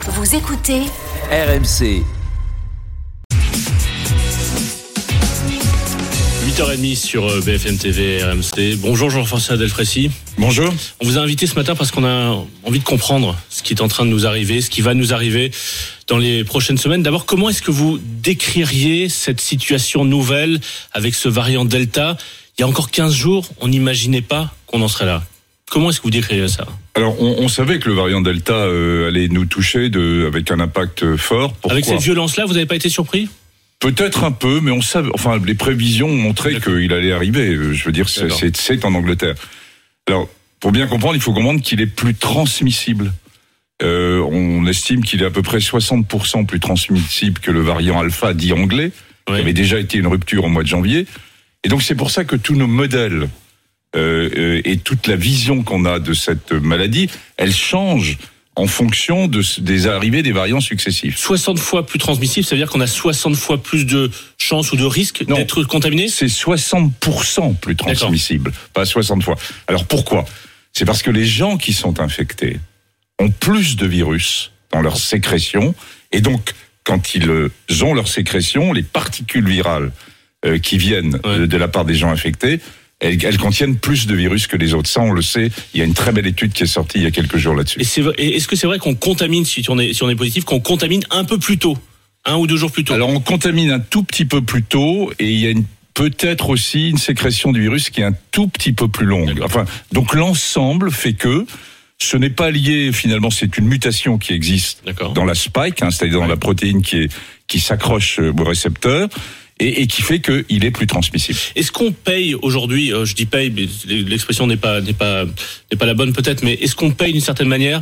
Vous écoutez RMC. 8h30 sur BFM TV et RMC. Bonjour Jean-François Delfrécy. Bonjour. On vous a invité ce matin parce qu'on a envie de comprendre ce qui est en train de nous arriver, ce qui va nous arriver dans les prochaines semaines. D'abord, comment est-ce que vous décririez cette situation nouvelle avec ce variant Delta ? Il y a encore 15 jours, on n'imaginait pas qu'on en serait là. Comment est-ce que vous décririez ça ? Alors, on savait que le variant Delta allait nous toucher avec un impact fort. Pourquoi ? Avec cette violence-là, vous n'avez pas été surpris ? Peut-être un peu, mais on savait. Enfin, les prévisions montraient qu'il allait arriver. Je veux dire, c'est en Angleterre. Alors, pour bien comprendre, il faut comprendre qu'il est plus transmissible. On estime qu'il est à peu près 60% plus transmissible que le variant Alpha dit anglais, qui avait déjà été une rupture au mois de janvier. Et donc, c'est pour ça que tous nos modèles et toute la vision qu'on a de cette maladie, elle change en fonction des arrivées des variants successifs. 60 fois plus transmissible, ça veut dire qu'on a 60 fois plus de chances ou de risques d'être contaminé ? C'est 60% plus transmissible, pas 60 fois. Alors pourquoi ? C'est parce que les gens qui sont infectés ont plus de virus dans leur sécrétion, et donc quand ils ont leur sécrétion, les particules virales qui viennent de la part des gens infectés, elles contiennent plus de virus que les autres. Ça, on le sait. Il y a une très belle étude qui est sortie il y a quelques jours là-dessus. Et est-ce que c'est vrai qu'on contamine, si on est positif, qu'on contamine un peu plus tôt, 1 ou 2 jours plus tôt ? Alors, on contamine un tout petit peu plus tôt, et il y a peut-être aussi une sécrétion du virus qui est un tout petit peu plus longue. Enfin, donc l'ensemble fait que ce n'est pas lié, finalement, c'est une mutation qui existe dans la spike, c'est-à-dire dans la protéine qui s'accroche au récepteur, et qui fait qu'il est plus transmissible. Est-ce qu'on paye aujourd'hui, je dis paye, mais l'expression n'est pas la bonne peut-être, mais est-ce qu'on paye d'une certaine manière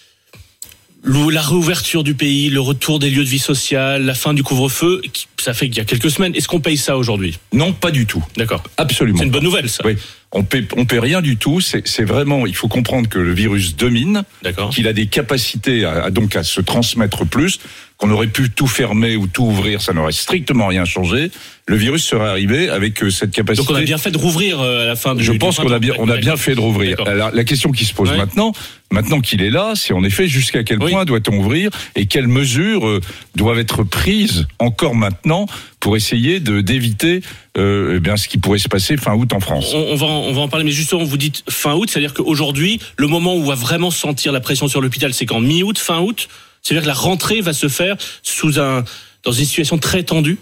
la réouverture du pays, le retour des lieux de vie sociale, la fin du couvre-feu, ça fait qu'il y a quelques semaines, est-ce qu'on paye ça aujourd'hui ? Non, pas du tout. D'accord. Absolument. C'est une bonne nouvelle, ça. Oui. On paie rien du tout. C'est vraiment, il faut comprendre que le virus domine, qu'il a des capacités à se transmettre plus, qu'on aurait pu tout fermer ou tout ouvrir, ça n'aurait strictement rien changé. Le virus serait arrivé avec cette capacité. Donc on a bien fait de rouvrir à la fin du Je pense qu'on a bien fait de rouvrir. Alors, la question qui se pose maintenant qu'il est là, c'est en effet jusqu'à quel point doit-on ouvrir et quelles mesures doivent être prises encore maintenant pour essayer d'éviter ce qui pourrait se passer fin août en France. On va en parler, mais justement, vous dites fin août, c'est-à-dire qu'aujourd'hui, le moment où on va vraiment sentir la pression sur l'hôpital, c'est qu'en mi-août, fin août, c'est-à-dire que la rentrée va se faire dans une situation très tendue.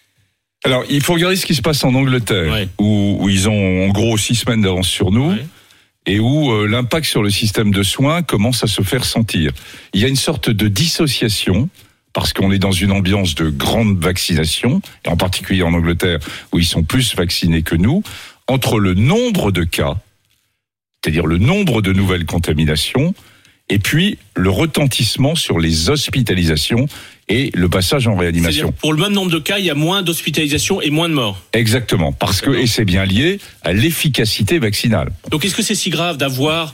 Alors, il faut regarder ce qui se passe en Angleterre, où ils ont en gros 6 semaines d'avance sur nous, et où l'impact sur le système de soins commence à se faire sentir. Il y a une sorte de dissociation, parce qu'on est dans une ambiance de grande vaccination, et en particulier en Angleterre, où ils sont plus vaccinés que nous, entre le nombre de cas, c'est-à-dire le nombre de nouvelles contaminations, et puis le retentissement sur les hospitalisations et le passage en réanimation. C'est-à-dire, pour le même nombre de cas, il y a moins d'hospitalisations et moins de morts. Exactement, parce que, et c'est bien lié à l'efficacité vaccinale. Donc est-ce que c'est si grave d'avoir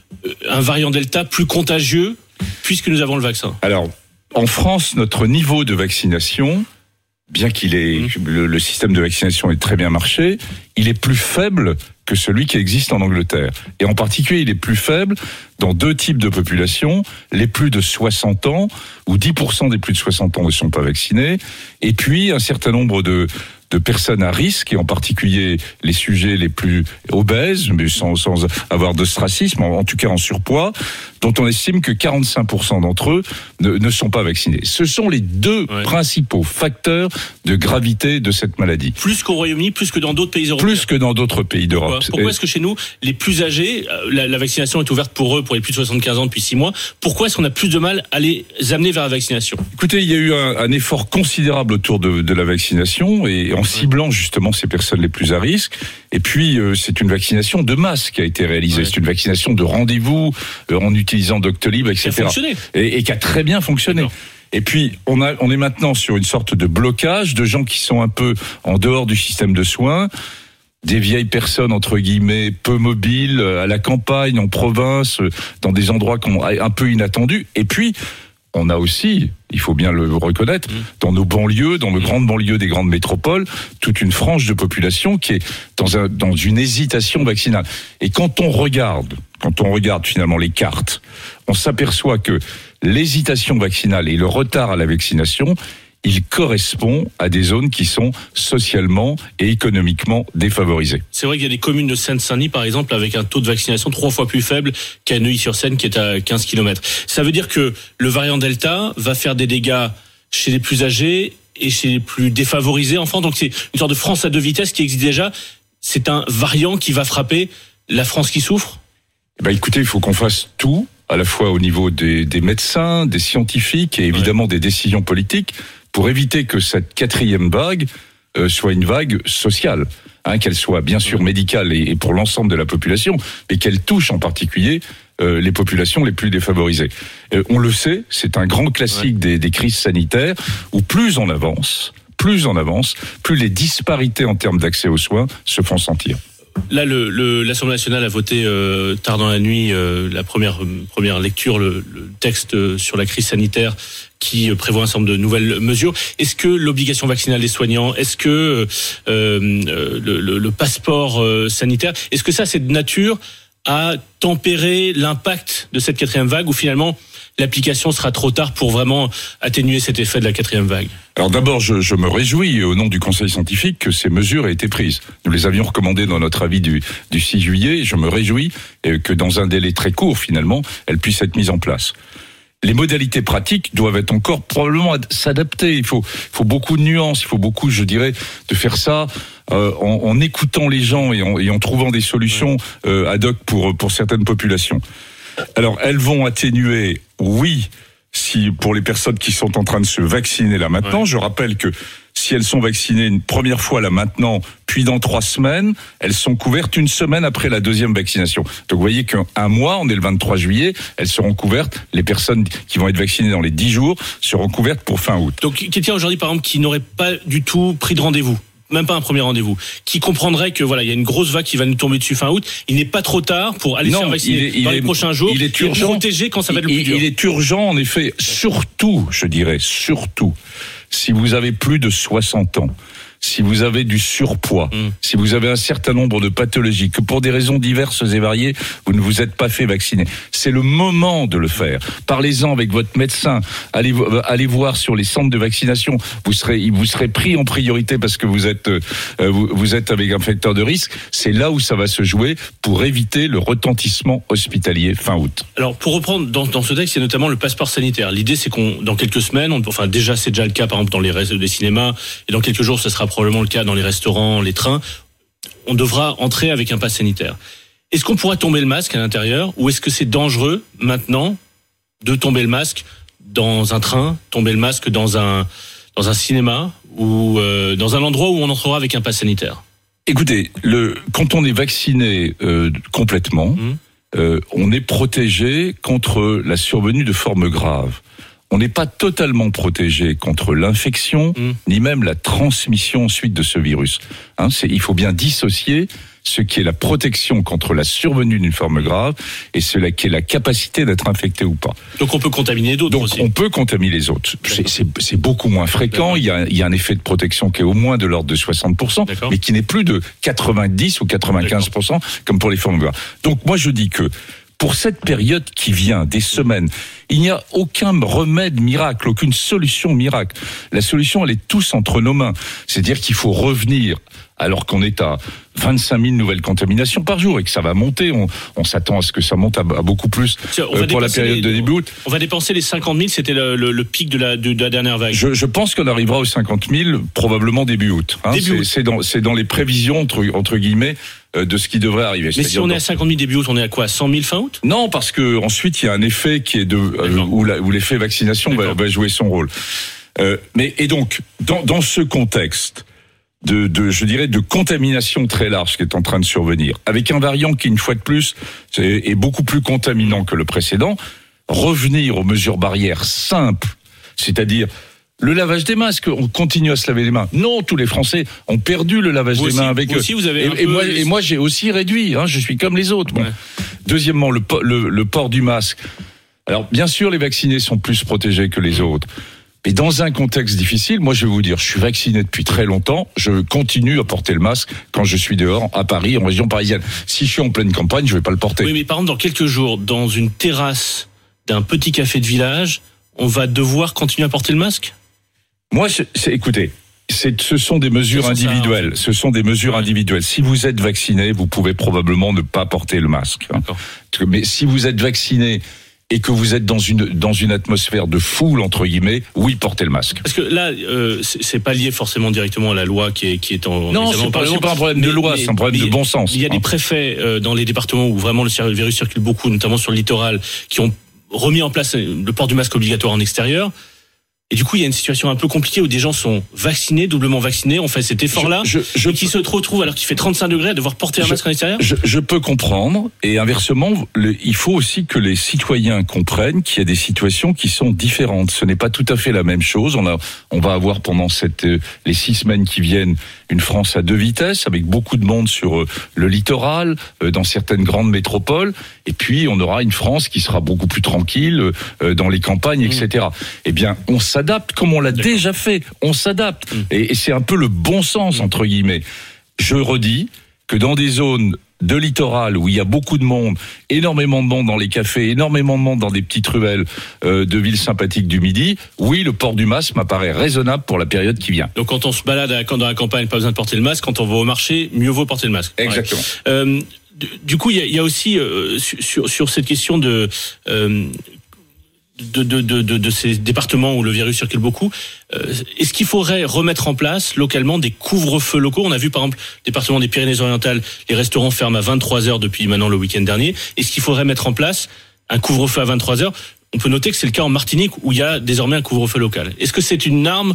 un variant Delta plus contagieux, puisque nous avons le vaccin ? Alors, en France, notre niveau de vaccination, bien qu'il ait le système de vaccination ait très bien marché, il est plus faible que celui qui existe en Angleterre. Et en particulier, il est plus faible dans 2 types de populations, les plus de 60 ans, où 10% des plus de 60 ans ne sont pas vaccinés, et puis un certain nombre de personnes à risque, et en particulier les sujets les plus obèses, mais sans avoir d'ostracisme, en tout cas en surpoids, dont on estime que 45% d'entre eux ne sont pas vaccinés. Ce sont les 2 principaux facteurs de gravité de cette maladie. Plus qu'au Royaume-Uni, plus que dans d'autres pays européens. Plus que dans d'autres pays d'Europe. Pourquoi est-ce que chez nous, les plus âgés, la vaccination est ouverte pour eux, pour les plus de 75 ans depuis 6 mois, pourquoi est-ce qu'on a plus de mal à les amener vers la vaccination ? Écoutez, il y a eu un effort considérable autour de la vaccination, et en ciblant justement ces personnes les plus à risque. Et puis, c'est une vaccination de masse qui a été réalisée. C'est une vaccination de rendez-vous, en utilisant Doctolib, etc. Qui a fonctionné. Et qui a très bien fonctionné. Et puis, on est maintenant sur une sorte de blocage de gens qui sont un peu en dehors du système de soins, des vieilles personnes, entre guillemets, peu mobiles, à la campagne, en province, dans des endroits un peu inattendus. Et puis, on a aussi, il faut bien le reconnaître, dans nos banlieues, dans nos grandes banlieues des grandes métropoles, toute une frange de population qui est dans une hésitation vaccinale. Et quand on regarde finalement les cartes, on s'aperçoit que l'hésitation vaccinale et le retard à la vaccination, il correspond à des zones qui sont socialement et économiquement défavorisées. C'est vrai qu'il y a des communes de Seine-Saint-Denis, par exemple, avec un taux de vaccination 3 fois plus faible qu'à Neuilly-sur-Seine, qui est à 15 km. Ça veut dire que le variant Delta va faire des dégâts chez les plus âgés et chez les plus défavorisés enfants. Donc c'est une sorte de France à deux vitesses qui existe déjà. C'est un variant qui va frapper la France qui souffre ? Écoutez, il faut qu'on fasse tout, à la fois au niveau des médecins, des scientifiques et évidemment des décisions politiques, pour éviter que cette quatrième vague soit une vague sociale, qu'elle soit bien sûr médicale et pour l'ensemble de la population, mais qu'elle touche en particulier les populations les plus défavorisées. On le sait, c'est un grand classique des crises sanitaires, où plus on avance, plus les disparités en termes d'accès aux soins se font sentir. Là, l'Assemblée nationale a voté tard dans la nuit la première lecture, le texte sur la crise sanitaire qui prévoit un certain nombre de nouvelles mesures. Est-ce que l'obligation vaccinale des soignants, est-ce que le passeport sanitaire, est-ce que ça c'est de nature à tempérer l'impact de cette quatrième vague, ou finalement l'application sera trop tard pour vraiment atténuer cet effet de la quatrième vague? Alors d'abord, je me réjouis au nom du Conseil scientifique que ces mesures aient été prises. Nous les avions recommandées dans notre avis du 6 juillet. Je me réjouis que dans un délai très court, finalement, elles puissent être mises en place. Les modalités pratiques doivent être encore probablement s'adapter. Il faut beaucoup de nuances, il faut beaucoup, je dirais, de faire ça en écoutant les gens et en trouvant des solutions ad hoc pour certaines populations. Alors, elles vont atténuer, oui, si pour les personnes qui sont en train de se vacciner là maintenant. Je rappelle que si elles sont vaccinées une première fois là maintenant, puis dans 3 semaines, elles sont couvertes 1 semaine après la deuxième vaccination. Donc vous voyez qu'un mois, on est le 23 juillet, elles seront couvertes, les personnes qui vont être vaccinées dans les 10 jours seront couvertes pour fin août. Donc quelqu'un aujourd'hui par exemple qui n'aurait pas du tout pris de rendez-vous, même pas un premier rendez-vous, qui comprendrait que voilà, il y a une grosse vague qui va nous tomber dessus fin août, il n'est pas trop tard pour aller se faire vacciner dans les prochains jours, il est urgent, protéger quand ça va être le plus dur. Il est urgent en effet, surtout, si vous avez plus de 60 ans, si vous avez du surpoids, si vous avez un certain nombre de pathologies, que pour des raisons diverses et variées, vous ne vous êtes pas fait vacciner. C'est le moment de le faire. Parlez-en avec votre médecin. Allez voir sur les centres de vaccination. Vous serez pris en priorité parce que vous êtes avec un facteur de risque. C'est là où ça va se jouer pour éviter le retentissement hospitalier fin août. Alors, pour reprendre dans ce texte, il y a notamment le passeport sanitaire. L'idée, c'est qu'on, dans quelques semaines, déjà, c'est déjà le cas, par exemple, dans les cinémas, et dans quelques jours, ce sera probablement le cas dans les restaurants, les trains, on devra entrer avec un pass sanitaire. Est-ce qu'on pourra tomber le masque à l'intérieur, ou est-ce que c'est dangereux maintenant de tomber le masque dans un train, tomber le masque dans un cinéma ou dans un endroit où on entrera avec un pass sanitaire? Écoutez, quand on est vacciné complètement, on est protégé contre la survenue de formes graves. On n'est pas totalement protégé contre l'infection, ni même la transmission ensuite de ce virus. Il faut bien dissocier ce qui est la protection contre la survenue d'une forme grave et ce qui est la capacité d'être infecté ou pas. Donc on peut contaminer d'autres aussi. Donc on peut contaminer les autres. C'est beaucoup moins fréquent. Il y a un effet de protection qui est au moins de l'ordre de 60%, mais qui n'est plus de 90 ou 95% comme pour les formes graves. Donc moi je dis que pour cette période qui vient, des semaines, il n'y a aucun remède miracle, aucune solution miracle. La solution, elle est tous entre nos mains. C'est-à-dire qu'il faut revenir, alors qu'on est à 25 000 nouvelles contaminations par jour et que ça va monter. On s'attend à ce que ça monte à beaucoup plus pour la période de début août. On va dépenser les 50 000, c'était le pic de la dernière vague. Je pense qu'on arrivera aux 50 000 probablement début août. C'est dans les prévisions, entre guillemets, de ce qui devrait arriver. Mais si on est à 50 000 début août, on est à quoi? 100 000 fin août? Non, parce que ensuite il y a un effet qui est où l'effet vaccination va jouer son rôle. Et donc dans ce contexte je dirais de contamination très large qui est en train de survenir, avec un variant qui une fois de plus est beaucoup plus contaminant que le précédent, revenir aux mesures barrières simples, c'est-à-dire le lavage des masques, on continue à se laver les mains. Non, tous les Français ont perdu le lavage des mains avec eux. Et moi, j'ai aussi réduit. Je suis comme les autres. Bon. Ouais. Deuxièmement, le port du masque. Alors, bien sûr, les vaccinés sont plus protégés que les autres. Mais dans un contexte difficile, moi, je vais vous dire, je suis vacciné depuis très longtemps. Je continue à porter le masque quand je suis dehors, à Paris, en région parisienne. Si je suis en pleine campagne, je vais pas le porter. Oui, mais par exemple, dans quelques jours, dans une terrasse d'un petit café de village, on va devoir continuer à porter le masque ? Moi, écoutez, ce sont des mesures individuelles. Ce sont des mesures individuelles. Si vous êtes vacciné, vous pouvez probablement ne pas porter le masque. Mais si vous êtes vacciné et que vous êtes dans une atmosphère de foule, entre guillemets, oui, portez le masque. Parce que là, c'est pas lié forcément directement à la loi qui est en... Non, c'est pas un problème de loi, c'est un problème de bon sens. Il y a des préfets dans les départements où vraiment le virus circule beaucoup, notamment sur le littoral, qui ont remis en place le port du masque obligatoire en extérieur. Et du coup, il y a une situation un peu compliquée où des gens sont vaccinés, doublement vaccinés, on fait cet effort-là, et qui se retrouvent, alors qu'il fait 35 degrés, à devoir porter un masque en extérieur. Je peux comprendre, et inversement, il faut aussi que les citoyens comprennent qu'il y a des situations qui sont différentes. Ce n'est pas tout à fait la même chose. On va avoir pendant les 6 semaines qui viennent une France à 2 vitesses, avec beaucoup de monde sur le littoral, dans certaines grandes métropoles, et puis on aura une France qui sera beaucoup plus tranquille dans les campagnes, etc. Eh bien, on s'adapte comme on l'a déjà fait. On s'adapte. Et c'est un peu le bon sens, entre guillemets. Je redis que dans des zones de littoral où il y a beaucoup de monde, énormément de monde dans les cafés, énormément de monde dans des petites ruelles de villes sympathiques du Midi, oui, le port du masque m'apparaît raisonnable pour la période qui vient. Donc quand on se balade dans la campagne, pas besoin de porter le masque. Quand on va au marché, mieux vaut porter le masque. Exactement. Ouais. Du coup, il y a aussi sur cette question de ces départements où le virus circule beaucoup, est-ce qu'il faudrait remettre en place localement des couvre-feux locaux ? On a vu par exemple, département des Pyrénées-Orientales, les restaurants ferment à 23h depuis maintenant le week-end dernier. Est-ce qu'il faudrait mettre en place un couvre-feu à 23h ? On peut noter que c'est le cas en Martinique où il y a désormais un couvre-feu local. Est-ce que c'est une arme,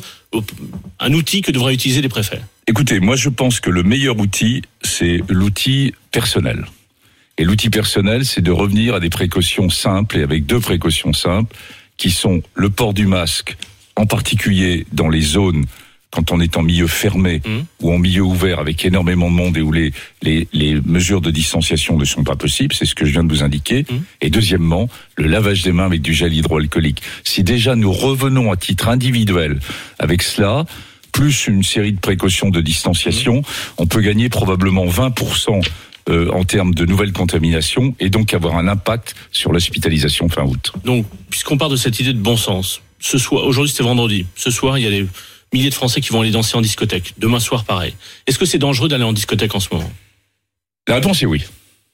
un outil que devraient utiliser les préfets ? Écoutez, moi je pense que le meilleur outil, c'est l'outil personnel. Et l'outil personnel, c'est de revenir à des précautions simples, et avec 2 précautions simples, qui sont le port du masque, en particulier dans les zones, quand on est en milieu fermé ou en milieu ouvert avec énormément de monde et où les mesures de distanciation ne sont pas possibles, c'est ce que je viens de vous indiquer. Et deuxièmement, le lavage des mains avec du gel hydroalcoolique. Si déjà nous revenons à titre individuel avec cela, plus une série de précautions de distanciation, on peut gagner probablement 20% en termes de nouvelles contaminations et donc avoir un impact sur l'hospitalisation fin août. Donc, puisqu'on part de cette idée de bon sens, aujourd'hui c'était vendredi, ce soir il y a des milliers de Français qui vont aller danser en discothèque, demain soir pareil. Est-ce que c'est dangereux d'aller en discothèque en ce moment ? La réponse est oui.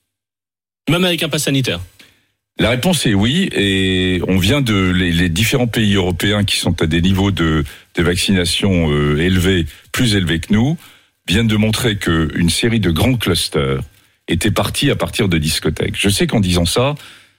Même avec un pass sanitaire ? La réponse est oui, et on vient les différents pays européens qui sont à des niveaux de vaccination plus élevés que nous, viennent de montrer qu'une série de grands clusters étaient partis à partir de discothèques. Je sais qu'en disant ça,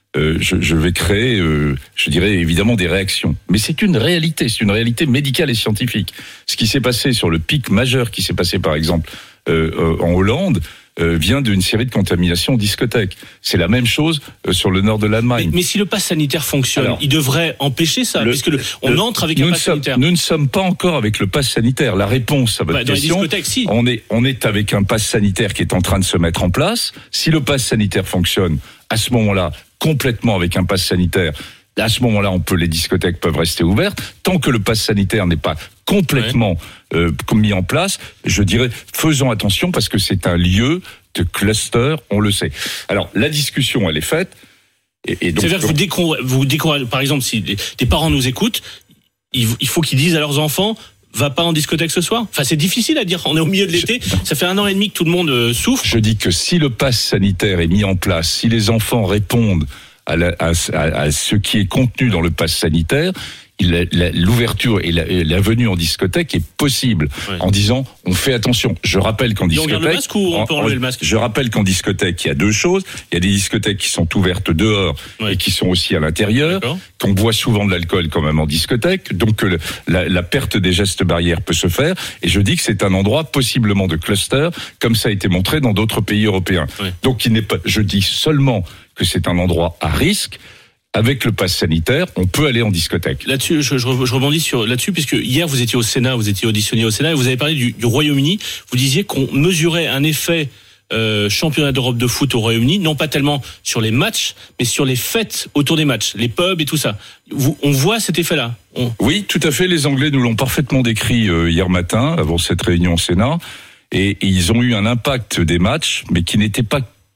je vais créer, je dirais évidemment des réactions. Mais c'est une réalité médicale et scientifique. Ce qui s'est passé sur le pic majeur qui s'est passé par exemple en Hollande, vient d'une série de contaminations en discothèque. C'est la même chose sur le nord de l'Allemagne. Mais si le pass sanitaire fonctionne, il devrait empêcher ça, puisque on entre avec un pass sanitaire. Nous ne sommes pas encore avec le pass sanitaire. La réponse à votre question, dans les discothèques, si. On est avec un pass sanitaire qui est en train de se mettre en place. Si le pass sanitaire fonctionne, à ce moment-là, complètement avec un pass sanitaire, à ce moment-là, les discothèques peuvent rester ouvertes. Tant que le pass sanitaire n'est pas complètement mis en place, je dirais, faisons attention parce que c'est un lieu de cluster, on le sait. Alors, la discussion, elle est faite. Et donc, c'est-à-dire que vous découragez, par exemple, si des parents nous écoutent, il faut qu'ils disent à leurs enfants, va pas en discothèque ce soir. Enfin, c'est difficile à dire. On est au milieu de l'été. Ça fait 1 an et demi que tout le monde souffre. Je dis que si le pass sanitaire est mis en place, si les enfants répondent à ce qui est contenu dans le pass sanitaire, l'ouverture et la venue en discothèque est possible, en disant on fait attention. Je rappelle qu'en discothèque, on garde le masque ou on peut enlever le masque ? Je rappelle qu'en discothèque, il y a 2 choses. Il y a des discothèques qui sont ouvertes dehors et qui sont aussi à l'intérieur. Qu'on boit souvent de l'alcool quand même en discothèque, donc la perte des gestes barrières peut se faire. Et je dis que c'est un endroit possiblement de cluster, comme ça a été montré dans d'autres pays européens. Donc il n'est pas. Je dis seulement que c'est un endroit à risque. Avec le pass sanitaire, on peut aller en discothèque. Là-dessus, je rebondis là-dessus, puisque hier vous étiez auditionné au Sénat, et vous avez parlé du Royaume-Uni. Vous disiez qu'on mesurait un effet championnat d'Europe de foot au Royaume-Uni, non pas tellement sur les matchs, mais sur les fêtes autour des matchs, les pubs et tout ça. On voit cet effet-là. Oui, tout à fait. Les Anglais nous l'ont parfaitement décrit hier matin, avant cette réunion au Sénat, et ils ont eu un impact des matchs, mais qui n'était pas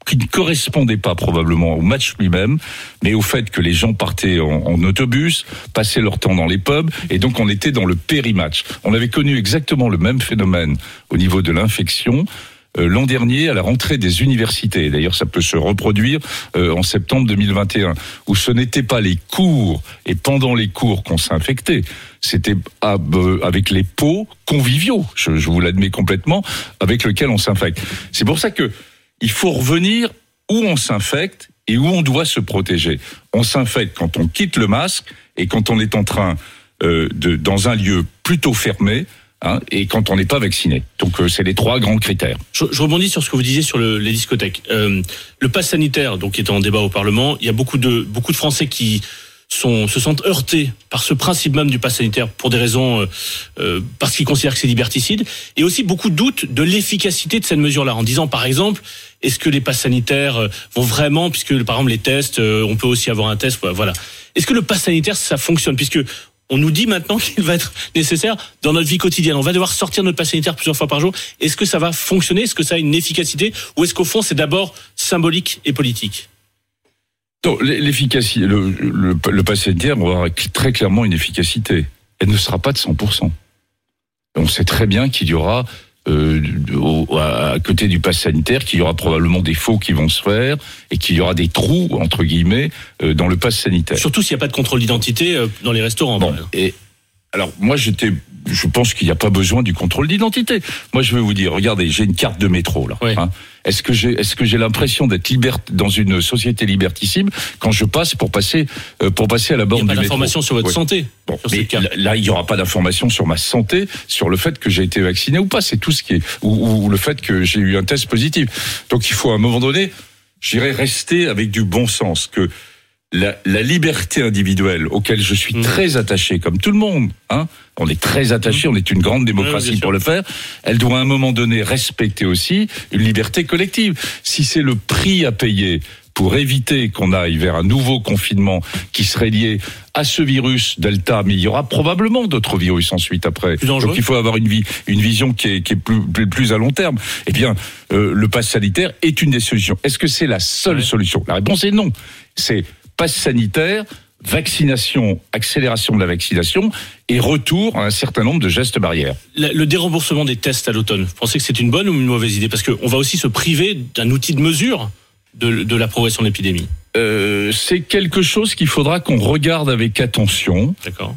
qui ne correspondait pas probablement au match lui-même, mais au fait que les gens partaient en autobus, passaient leur temps dans les pubs, et donc on était dans le péri-match. On avait connu exactement le même phénomène au niveau de l'infection l'an dernier à la rentrée des universités. D'ailleurs, ça peut se reproduire en septembre 2021, où ce n'était pas les cours et pendant les cours qu'on s'infectait, c'était avec les pots conviviaux, je vous l'admets complètement, avec lesquels on s'infecte. C'est pour ça que il faut revenir où on s'infecte et où on doit se protéger. On s'infecte quand on quitte le masque et quand on est en train dans un lieu plutôt fermé, et quand on n'est pas vacciné. Donc c'est les 3 grands critères. Je rebondis sur ce que vous disiez sur les discothèques. Le pass sanitaire, donc, qui est en débat au Parlement, il y a beaucoup de Français qui se sentent heurtés par ce principe même du pass sanitaire pour des raisons parce qu'ils considèrent que c'est liberticide, et aussi beaucoup de doutes de l'efficacité de cette mesure-là, en disant par exemple, est-ce que les passes sanitaires vont vraiment, puisque par exemple les tests, on peut aussi avoir un test, voilà. Est-ce que le pass sanitaire, ça fonctionne, puisque on nous dit maintenant qu'il va être nécessaire dans notre vie quotidienne. On va devoir sortir notre pass sanitaire plusieurs fois par jour. Est-ce que ça va fonctionner? Est-ce que ça a une efficacité? Ou est-ce qu'au fond, c'est d'abord symbolique et politique? Donc, l'efficacité, le pass sanitaire aura très clairement une efficacité. Elle ne sera pas de 100%. On sait très bien qu'il y aura, à côté du pass sanitaire, qu'il y aura probablement des faux qui vont se faire et qu'il y aura des trous, entre guillemets, dans le pass sanitaire. Surtout s'il n'y a pas de contrôle d'identité dans les restaurants. Bon, et alors moi je pense qu'il n'y a pas besoin du contrôle d'identité. Moi je vais vous dire, regardez, j'ai une carte de métro là. Oui. Est-ce que j'ai l'impression d'être dans une société liberticide quand je passe pour passer à la borne du métro? Il n'y a pas d'information sur votre santé. Bon, mais là, il n'y aura pas d'information sur ma santé, sur le fait que j'ai été vacciné ou pas. C'est tout ce qui est, ou le fait que j'ai eu un test positif. Donc il faut à un moment donné, j'irai rester avec du bon sens, que la liberté individuelle, auquel je suis très attaché, comme tout le monde, on est très attaché, on est une grande démocratie pour le faire, elle doit à un moment donné respecter aussi une liberté collective. Si c'est le prix à payer pour éviter qu'on aille vers un nouveau confinement qui serait lié à ce virus Delta, mais il y aura probablement d'autres virus ensuite après. Donc il faut avoir une vision qui est plus à long terme. Eh bien, le pass sanitaire est une des solutions. Est-ce que c'est la seule solution? La réponse est non. C'est pass sanitaire, vaccination, accélération de la vaccination et retour à un certain nombre de gestes barrières. Le déremboursement des tests à l'automne, vous pensez que c'est une bonne ou une mauvaise idée? Parce qu'on va aussi se priver d'un outil de mesure de la progression de l'épidémie. C'est quelque chose qu'il faudra qu'on regarde avec attention. D'accord.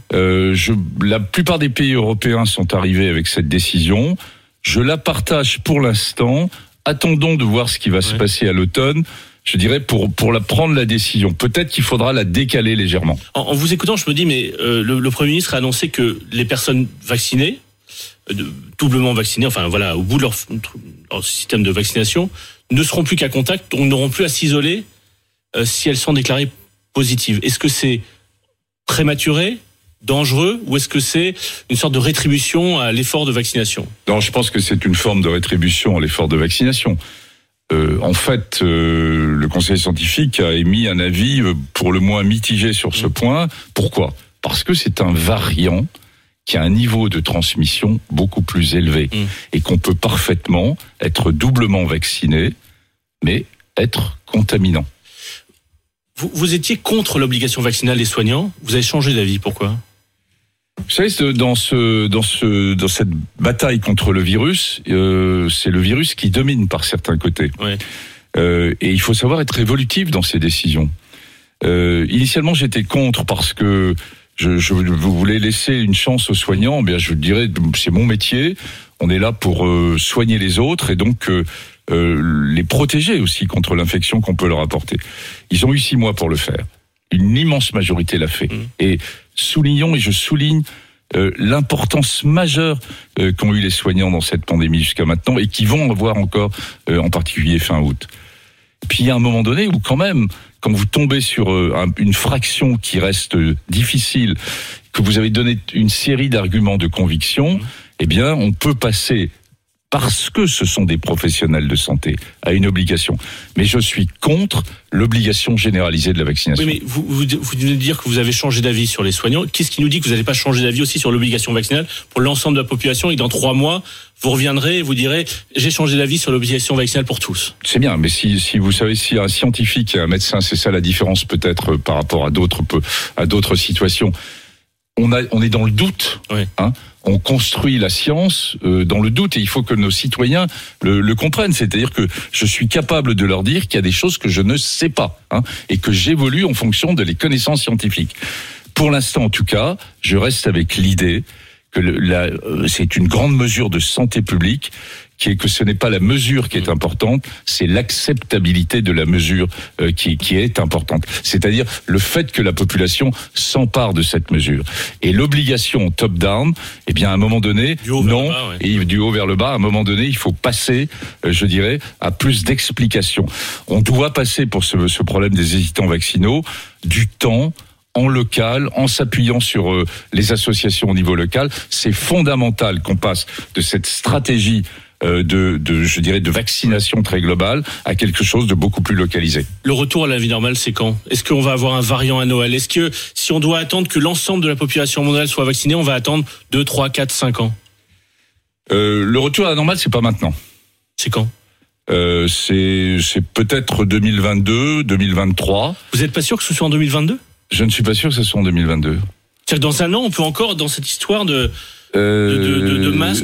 La plupart des pays européens sont arrivés avec cette décision. Je la partage pour l'instant. Attendons de voir ce qui va se passer à l'automne. Je dirais pour prendre la décision. Peut-être qu'il faudra la décaler légèrement. En vous écoutant, je me dis, mais le Premier ministre a annoncé que les personnes vaccinées, doublement vaccinées, enfin voilà, au bout de leur système de vaccination, ne seront plus qu'à contact, donc n'auront plus à s'isoler si elles sont déclarées positives. Est-ce que c'est prématuré, dangereux, ou est-ce que c'est une sorte de rétribution à l'effort de vaccination? Non, je pense que c'est une forme de rétribution à l'effort de vaccination. En fait, le Conseil scientifique a émis un avis pour le moins mitigé sur ce point. Pourquoi? Parce que c'est un variant qui a un niveau de transmission beaucoup plus élevé et qu'on peut parfaitement être doublement vacciné, mais être contaminant. Vous étiez contre l'obligation vaccinale des soignants. Vous avez changé d'avis. Pourquoi? Vous savez, dans cette bataille contre le virus, c'est le virus qui domine par certains côtés. Ouais. Et il faut savoir être évolutif dans ses décisions. Initialement, j'étais contre parce que je voulais laisser une chance aux soignants. Bien, je dirais, c'est mon métier. On est là pour soigner les autres et donc les protéger aussi contre l'infection qu'on peut leur apporter. Ils ont eu 6 mois pour le faire. Une immense majorité l'a fait. Et je souligne l'importance majeure qu'ont eu les soignants dans cette pandémie jusqu'à maintenant et qui vont avoir encore, en particulier fin août. Puis il y a un moment donné où quand même, quand vous tombez sur une fraction qui reste difficile, que vous avez donné une série d'arguments de conviction, eh bien on peut passer parce que ce sont des professionnels de santé, a une obligation. Mais je suis contre l'obligation généralisée de la vaccination. Oui, mais vous venez de dire que vous avez changé d'avis sur les soignants. Qu'est-ce qui nous dit que vous n'allez pas changer d'avis aussi sur l'obligation vaccinale pour l'ensemble de la population et que dans 3 mois, vous reviendrez et vous direz « j'ai changé d'avis sur l'obligation vaccinale pour tous ». C'est bien, mais si vous savez, si un scientifique et un médecin, c'est ça la différence peut-être par rapport à d'autres situations. On est dans le doute, oui. On construit la science dans le doute et il faut que nos citoyens le comprennent. C'est-à-dire que je suis capable de leur dire qu'il y a des choses que je ne sais pas et que j'évolue en fonction de les connaissances scientifiques. Pour l'instant, en tout cas, je reste avec l'idée que c'est une grande mesure de santé publique, qui est que ce n'est pas la mesure qui est importante, c'est l'acceptabilité de la mesure qui est importante. C'est-à-dire le fait que la population s'empare de cette mesure. Et l'obligation top-down, eh bien à un moment donné, non, et du haut vers le bas, à un moment donné, il faut passer, je dirais, à plus d'explications. On doit passer pour ce problème des hésitants vaccinaux du temps en local, en s'appuyant sur les associations au niveau local. C'est fondamental qu'on passe de cette stratégie je dirais, de vaccination très globale à quelque chose de beaucoup plus localisé. Le retour à la vie normale, c'est quand ? Est-ce qu'on va avoir un variant à Noël ? Est-ce que si on doit attendre que l'ensemble de la population mondiale soit vaccinée, on va attendre 2, 3, 4, 5 ans ? Le retour à la normale, c'est pas maintenant. C'est quand ? C'est peut-être 2022, 2023. Vous n'êtes pas sûr que ce soit en 2022 ? Je ne suis pas sûr que ce soit en 2022. C'est-à-dire que dans un an, on peut encore, dans cette histoire de masques,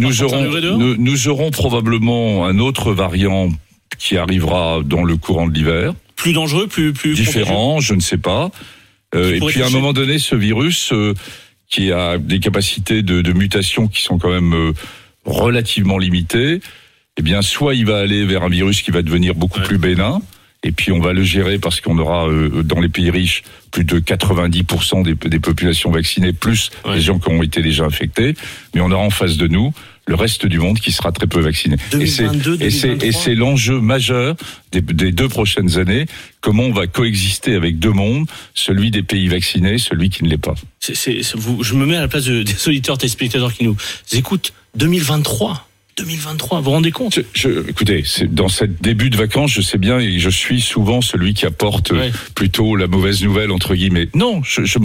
nous aurons probablement un autre variant qui arrivera dans le courant de l'hiver. Plus dangereux, plus différent, je ne sais pas. Et puis à un moment donné, ce virus qui a des capacités de mutation qui sont quand même relativement limitées, eh bien soit il va aller vers un virus qui va devenir beaucoup plus bénin. Et puis on va le gérer parce qu'on aura dans les pays riches plus de 90% des populations vaccinées, plus les gens qui ont été déjà infectés. Mais on aura en face de nous le reste du monde qui sera très peu vacciné. 2022, et c'est l'enjeu majeur des 2 prochaines années. Comment on va coexister avec 2 mondes, celui des pays vaccinés, celui qui ne l'est pas. Je me mets à la place des auditeurs, des spectateurs qui nous écoutent. 2023, vous vous rendez compte ? Écoutez, dans cette début de vacances, je sais bien, et je suis souvent celui qui apporte plutôt la mauvaise nouvelle, entre guillemets. Non,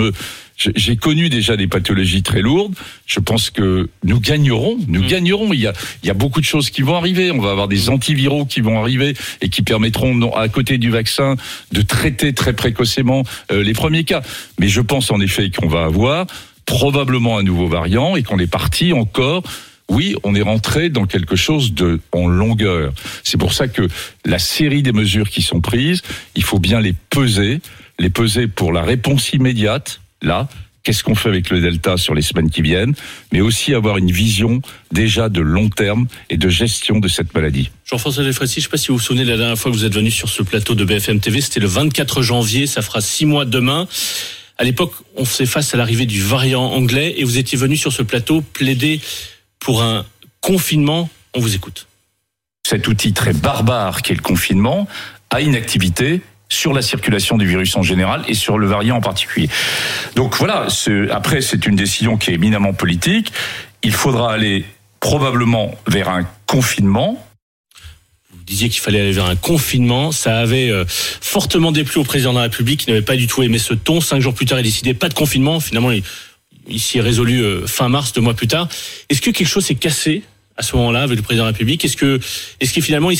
j'ai connu déjà des pathologies très lourdes. Je pense que nous gagnerons. Il y a beaucoup de choses qui vont arriver. On va avoir des antiviraux qui vont arriver et qui permettront, à côté du vaccin, de traiter très précocement les premiers cas. Mais je pense en effet qu'on va avoir probablement un nouveau variant et qu'on est parti encore. Oui, on est rentré dans quelque chose en longueur. C'est pour ça que la série des mesures qui sont prises, il faut bien les peser pour la réponse immédiate. Là, qu'est-ce qu'on fait avec le Delta sur les semaines qui viennent, mais aussi avoir une vision déjà de long terme et de gestion de cette maladie. Jean-François Delfraissy, je ne sais pas si vous vous souvenez de la dernière fois que vous êtes venu sur ce plateau de BFM TV, c'était le 24 janvier, ça fera 6 mois demain. À l'époque, on faisait face à l'arrivée du variant anglais et vous étiez venu sur ce plateau plaider pour un confinement. On vous écoute. Cet outil très barbare qu'est le confinement a une activité sur la circulation du virus en général et sur le variant en particulier. Donc voilà, après c'est une décision qui est éminemment politique. Il faudra aller probablement vers un confinement. Vous disiez qu'il fallait aller vers un confinement. Ça avait fortement déplu au président de la République qui n'avait pas du tout aimé ce ton. 5 jours plus tard, il décidait pas de confinement. Finalement, il s'y est résolu fin mars, 2 mois plus tard. Est-ce que quelque chose s'est cassé à ce moment-là avec le président de la République ? Est-ce que finalement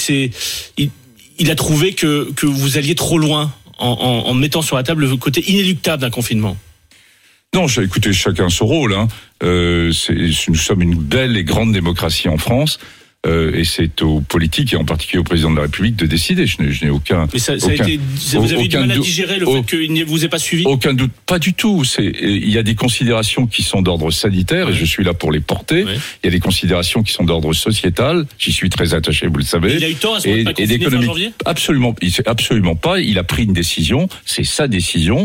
il a trouvé que vous alliez trop loin en mettant sur la table le côté inéluctable d'un confinement ? Non, écoutez, chacun son rôle. Nous sommes une belle et grande démocratie en France. Et c'est aux politiques et en particulier au président de la République de décider. Je n'ai aucun. Mais vous avez eu du mal à digérer le fait qu'il ne vous ait pas suivi ? Aucun doute, pas du tout. Il y a des considérations qui sont d'ordre sanitaire et je suis là pour les porter. Il y a des considérations qui sont d'ordre sociétal. J'y suis très attaché, vous le savez. Mais il a eu tort à ce moment de pas confiner fin janvier ? Absolument pas. Il a pris une décision. C'est sa décision.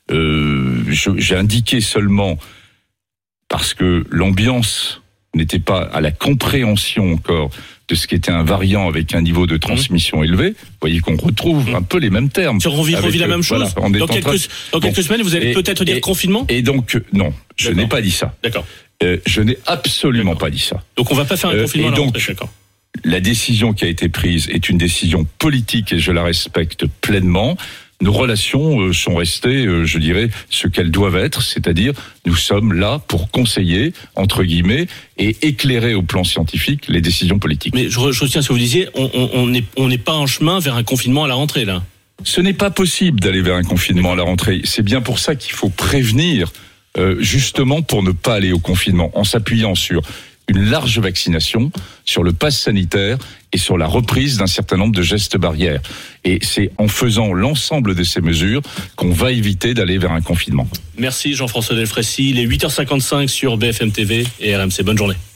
J'ai indiqué seulement parce que l'ambiance n'était pas à la compréhension encore de ce qu'était un variant avec un niveau de transmission élevé. Vous voyez qu'on retrouve un peu les mêmes termes. On revit la même chose. Dans quelques semaines, vous allez peut-être dire confinement ? Et donc, non, je n'ai pas dit ça. D'accord. Je n'ai absolument pas dit ça. Donc on va pas faire un confinement à la rentrée, d'accord. La décision qui a été prise est une décision politique et je la respecte pleinement. Nos relations sont restées, je dirais, ce qu'elles doivent être, c'est-à-dire nous sommes là pour conseiller, entre guillemets, et éclairer au plan scientifique les décisions politiques. Mais je retiens ce que vous disiez, on n'est pas en chemin vers un confinement à la rentrée, là. Ce n'est pas possible d'aller vers un confinement à la rentrée. C'est bien pour ça qu'il faut prévenir, justement pour ne pas aller au confinement, en s'appuyant sur une large vaccination, sur le pass sanitaire et sur la reprise d'un certain nombre de gestes barrières. Et c'est en faisant l'ensemble de ces mesures qu'on va éviter d'aller vers un confinement. Merci Jean-François Delfraissy. Il est 8h55 sur BFM TV et RMC. Bonne journée.